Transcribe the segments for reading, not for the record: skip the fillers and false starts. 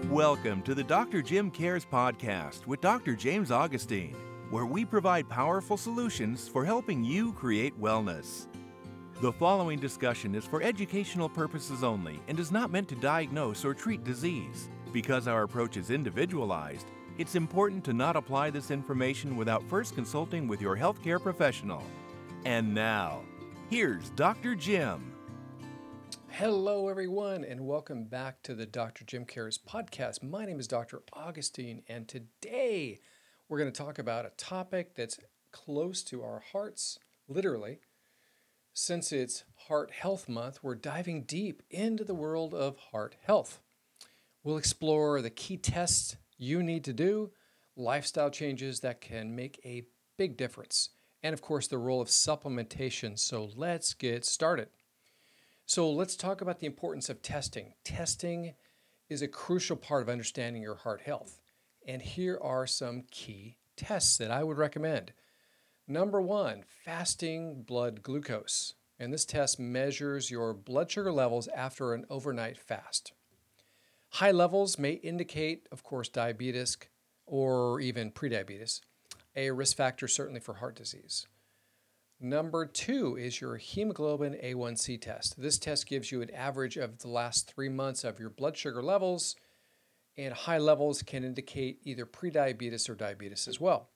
Welcome to the Dr. Jim Cares podcast with Dr. James Augustine, where we provide powerful solutions for helping you create wellness. The following discussion is for educational purposes only and is not meant to diagnose or treat disease. Because our approach is individualized, it's important to not apply this information without first consulting with your healthcare professional. And now, here's Dr. Jim. Hello, everyone, and welcome back to the Dr. Jim Cares podcast. My name is Dr. Augustine, and today we're going to talk about a topic that's close to our hearts, literally. Since it's Heart Health Month, we're diving deep into the world of heart health. We'll explore the key tests you need to do, lifestyle changes that can make a big difference, and of course, the role of supplementation. So let's get started. So let's talk about the importance of testing. Testing is a crucial part of understanding your heart health. And here are some key tests that I would recommend. Number one, fasting blood glucose. And this test measures your blood sugar levels after an overnight fast. High levels may indicate, of course, diabetes or even prediabetes, a risk factor certainly for heart disease. Number two is your hemoglobin A1C test. This test gives you an average of the last 3 months of your blood sugar levels, and high levels can indicate either prediabetes or diabetes as well.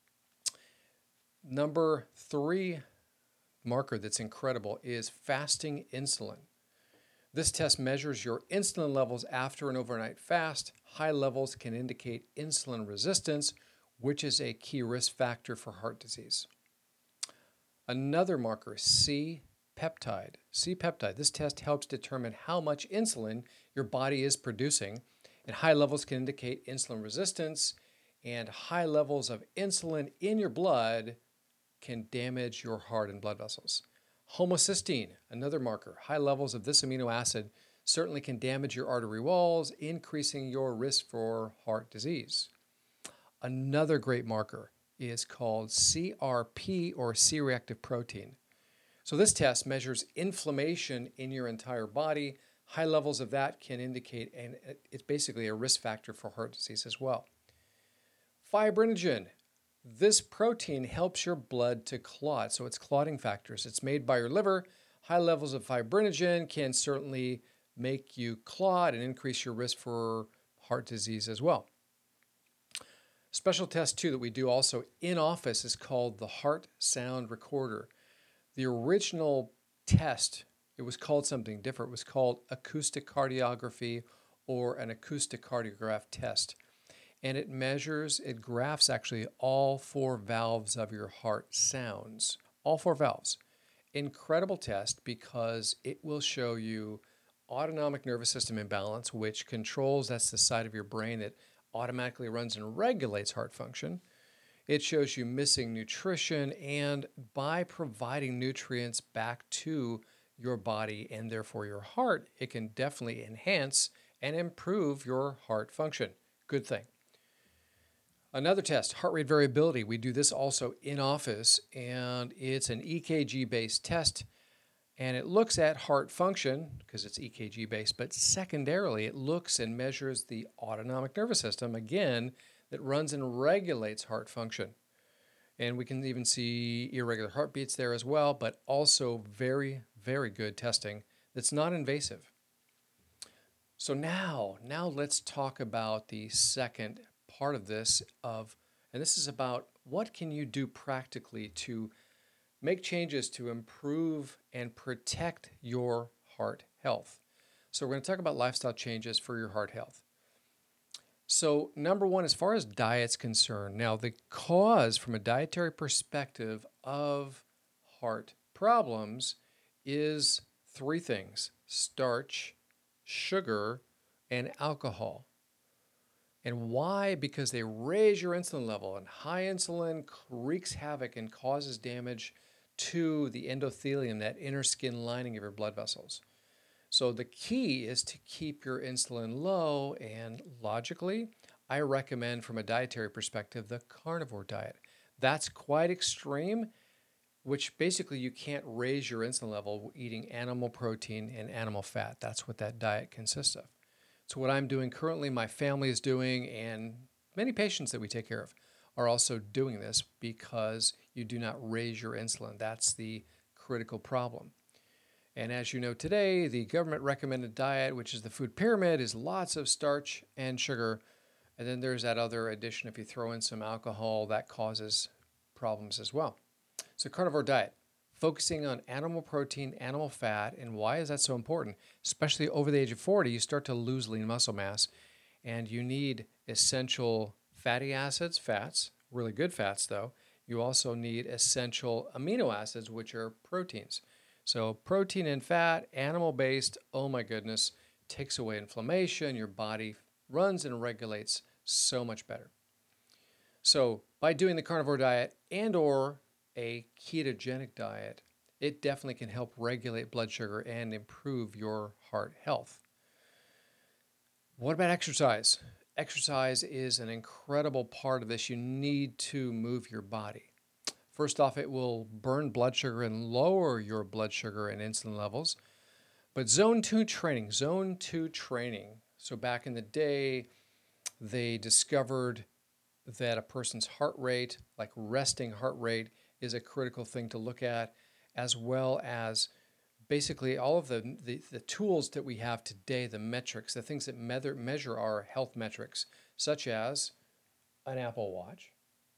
Number three marker that's incredible is fasting insulin. This test measures your insulin levels after an overnight fast. High levels can indicate insulin resistance, which is a key risk factor for heart disease. Another marker, C-peptide. C-peptide, this test helps determine how much insulin your body is producing, and high levels can indicate insulin resistance, and high levels of insulin in your blood can damage your heart and blood vessels. Homocysteine, another marker. High levels of this amino acid certainly can damage your artery walls, increasing your risk for heart disease. Another great marker is called CRP, or C-reactive protein. So this test measures inflammation in your entire body. High levels of that can indicate, and it's basically a risk factor for heart disease as well. Fibrinogen. This protein helps your blood to clot, so it's clotting factors. It's made by your liver. High levels of fibrinogen can certainly make you clot and increase your risk for heart disease as well. Special test, too, that we do also in office is called the Heart Sound Recorder. The original test, it was called something different. It was called acoustic cardiography or an acoustic cardiograph test. And it graphs actually all 4 valves of your heart sounds, all 4 valves. Incredible test because it will show you autonomic nervous system imbalance, which controls, that's the side of your brain that automatically runs and regulates heart function. It shows you missing nutrition, and by providing nutrients back to your body and therefore your heart, it can definitely enhance and improve your heart function. Good thing. Another test, heart rate variability. We do this also in office, and it's an EKG-based test. And it looks at heart function because it's EKG based, but secondarily, it looks and measures the autonomic nervous system, again, that runs and regulates heart function. And we can even see irregular heartbeats there as well, but also very, very good testing that's not invasive. So now let's talk about the second part of this, and this is about what can you do practically to make changes to improve and protect your heart health. So we're going to talk about lifestyle changes for your heart health. So number one, as far as diet's concerned, now the cause from a dietary perspective of heart problems is 3 things: starch, sugar, and alcohol. And why? Because they raise your insulin level, and high insulin wreaks havoc and causes damage to the endothelium, that inner skin lining of your blood vessels. So the key is to keep your insulin low, and logically, I recommend from a dietary perspective the carnivore diet. That's quite extreme, which basically you can't raise your insulin level eating animal protein and animal fat. That's what that diet consists of. It's what I'm doing currently, my family is doing, and many patients that we take care of are also doing this because you do not raise your insulin. That's the critical problem. And as you know today, the government recommended diet, which is the food pyramid, is lots of starch and sugar. And then there's that other addition, if you throw in some alcohol, that causes problems as well. So carnivore diet, focusing on animal protein, animal fat. And why is that so important? Especially over the age of 40, you start to lose lean muscle mass, and you need essential fatty acids, fats, really good fats though. You also need essential amino acids, which are proteins. So protein and fat, animal-based, oh my goodness, takes away inflammation. Your body runs and regulates so much better. So by doing the carnivore diet and or a ketogenic diet, it definitely can help regulate blood sugar and improve your heart health. What about exercise? Exercise is an incredible part of this. You need to move your body. First off, it will burn blood sugar and lower your blood sugar and insulin levels. But zone 2 training. So back in the day, they discovered that a person's heart rate, like resting heart rate, is a critical thing to look at, as well as basically all of the tools that we have today, the metrics, the things that measure our health metrics, such as an Apple Watch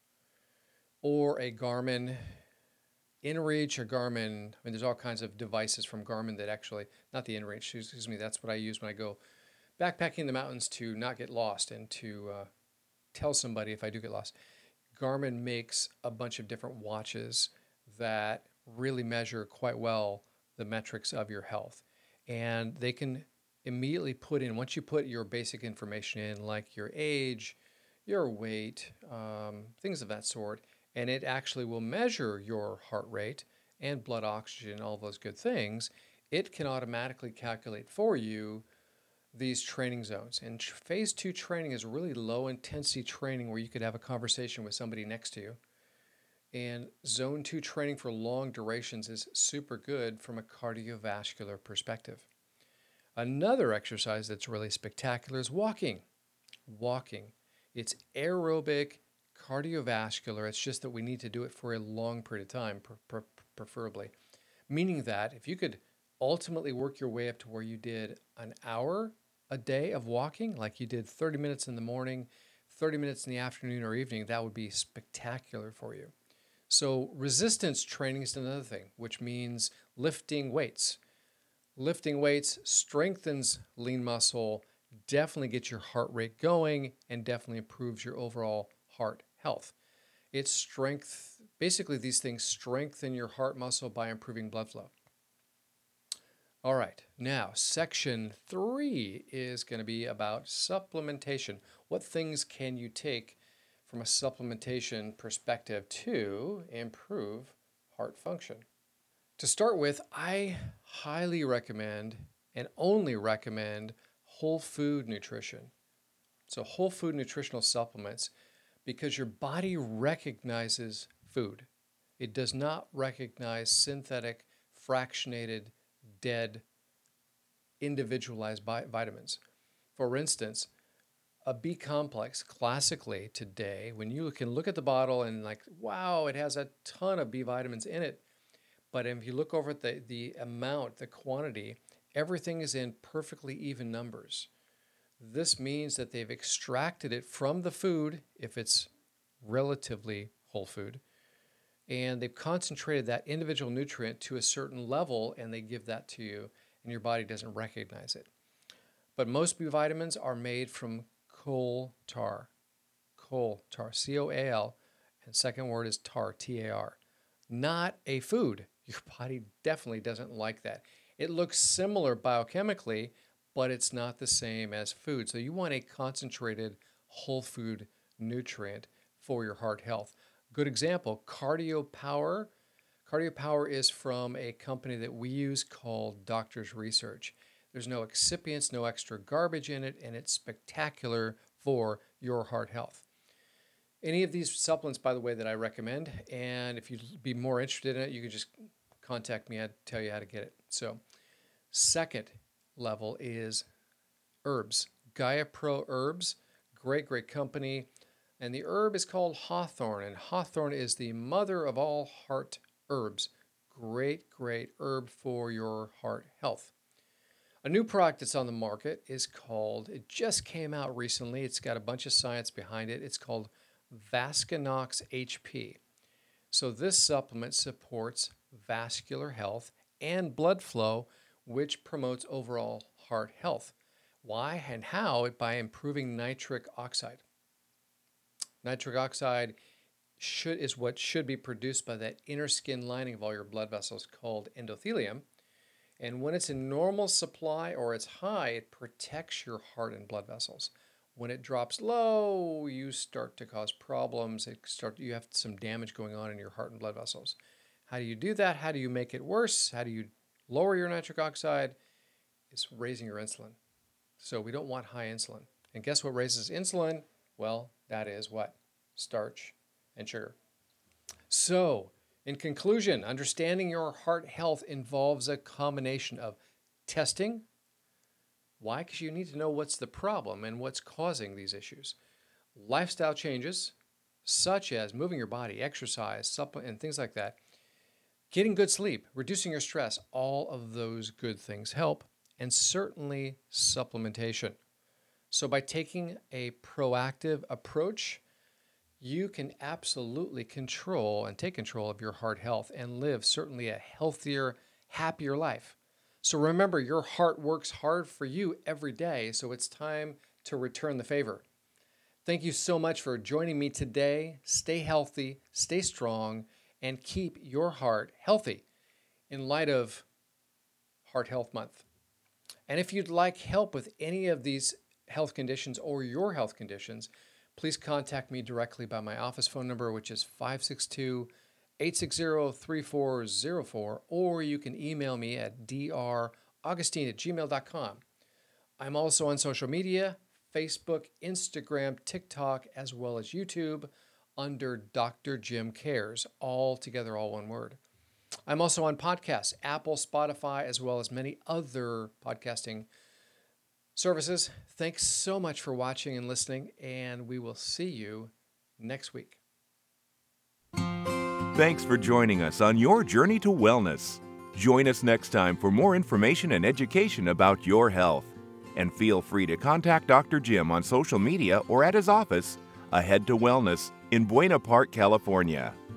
or a Garmin InReach, a Garmin. There's all kinds of devices from Garmin that actually, not the InReach, excuse me, that's what I use when I go backpacking in the mountains to not get lost and to tell somebody if I do get lost. Garmin makes a bunch of different watches that really measure quite well the metrics of your health. And they can immediately put in, once you put your basic information in, like your age, your weight, things of that sort, and it actually will measure your heart rate and blood oxygen, all those good things. It can automatically calculate for you these training zones. And phase 2 training is really low intensity training where you could have a conversation with somebody next to you. And zone 2 training for long durations is super good from a cardiovascular perspective. Another exercise that's really spectacular is walking. It's aerobic, cardiovascular. It's just that we need to do it for a long period of time, preferably. Meaning that if you could ultimately work your way up to where you did an hour a day of walking, like you did 30 minutes in the morning, 30 minutes in the afternoon or evening, that would be spectacular for you. So resistance training is another thing, which means lifting weights. Lifting weights strengthens lean muscle, definitely gets your heart rate going, and definitely improves your overall heart health. It's strength. Basically, these things strengthen your heart muscle by improving blood flow. All right, now section 3 is going to be about supplementation. What things can you take from a supplementation perspective to improve heart function? To start with, I highly recommend and only recommend whole food nutrition. So whole food nutritional supplements, because your body recognizes food. It does not recognize synthetic, fractionated, dead, individualized vitamins. For instance, a B complex, classically today, when you can look at the bottle and like, wow, it has a ton of B vitamins in it. But if you look over at the amount, the quantity, everything is in perfectly even numbers. This means that they've extracted it from the food, if it's relatively whole food, and they've concentrated that individual nutrient to a certain level, and they give that to you, and your body doesn't recognize it. But most B vitamins are made from coal tar, C-O-A-L, and second word is tar, T-A-R. Not a food. Your body definitely doesn't like that. It looks similar biochemically, but it's not the same as food. So you want a concentrated whole food nutrient for your heart health. Good example, Cardio Power. Cardio Power is from a company that we use called Doctor's Research. There's no excipients, no extra garbage in it, and it's spectacular for your heart health. Any of these supplements, by the way, that I recommend, and if you'd be more interested in it, you can just contact me. I'd tell you how to get it. So, second level is herbs, Gaia Pro Herbs. Great company. And the herb is called hawthorn, and hawthorn is the mother of all heart herbs. Great herb for your heart health. A new product that's on the market is called, it just came out recently, it's got a bunch of science behind it, it's called Vascanox HP. So this supplement supports vascular health and blood flow, which promotes overall heart health. Why and how? By improving nitric oxide. Nitric oxide is what should be produced by that inner skin lining of all your blood vessels called endothelium. And when it's in normal supply or it's high, it protects your heart and blood vessels. When it drops low, you start to cause problems. You have some damage going on in your heart and blood vessels. How do you do that? How do you make it worse? How do you lower your nitric oxide? It's raising your insulin. So we don't want high insulin. And guess what raises insulin? Well, that is what? Starch and sugar. So, in conclusion, understanding your heart health involves a combination of testing. Why? Because you need to know what's the problem and what's causing these issues. Lifestyle changes, such as moving your body, exercise, supplement, and things like that. Getting good sleep, reducing your stress, all of those good things help. And certainly supplementation. So by taking a proactive approach, you can absolutely take control of your heart health and live certainly a healthier, happier life. So remember, your heart works hard for you every day, so it's time to return the favor. Thank you so much for joining me today. Stay healthy, stay strong, and keep your heart healthy in light of Heart Health Month. And if you'd like help with any of these health conditions or your health conditions, please contact me directly by my office phone number, which is 562-860-3404, or you can email me at draugustine@gmail.com. I'm also on social media, Facebook, Instagram, TikTok, as well as YouTube under Dr. Jim Cares, all together, all one word. I'm also on podcasts, Apple, Spotify, as well as many other podcasting services. Thanks so much for watching and listening, and we will see you next week. Thanks for joining us on your journey to wellness. Join us next time for more information and education about your health. And feel free to contact Dr. Jim on social media or at his office, Ahead to Wellness in Buena Park, California.